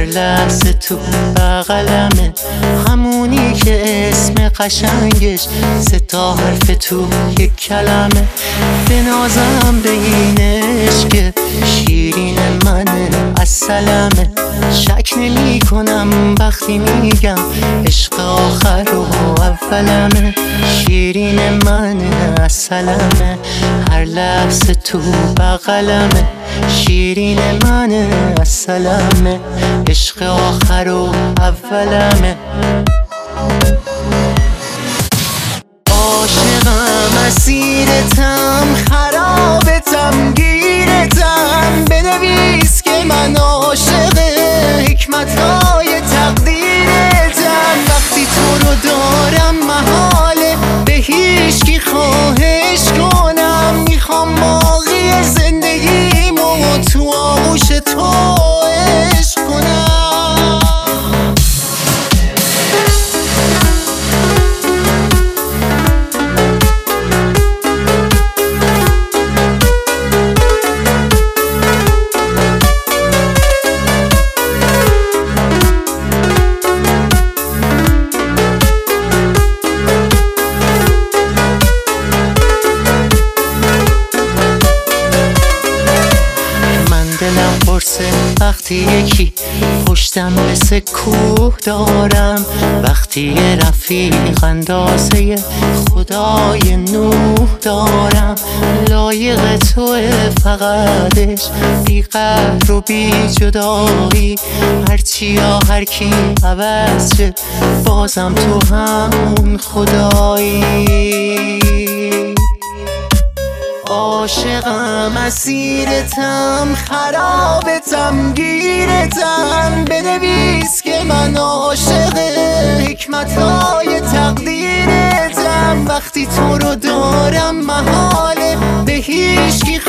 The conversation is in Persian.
هر لحظه تو بغلمه، همونی که اسم قشنگش 3 تا حرف تو یک کلمه. بنازم به این عشق شیرین منه اصلمه، شک نمی کنم وقتی میگم عشق آخر و اولمه. شیرین منه اصلمه، هر لحظه تو بغلمه. شیرین منه اصلمه، عشق آخر و اولمه. عاشقم اسیرتم، خرابتم گیرتم، بنویس که من عاشق حکمتهای تقدیرتم. وقتی تو رو دارم محاله به هیچکی خواهش کنم، میخوام باقی زندگیمو تو آغوش تو عشق کنم. دلم قرصه وقتی یکی پشتم مثل کوه دارم، وقتی یه رفیق اندازه خدای نوح دارم. لایق توه فقطش، بی قدر و بی جدایی، هرچی یا هرکی عوض شه بازم تو همون خدایی. عاشقم اسیرتم، خرابتم گیرتم، بنویس که من عاشق حکمتهای تقدیرتم. وقتی تو رو دارم محاله به هیچکی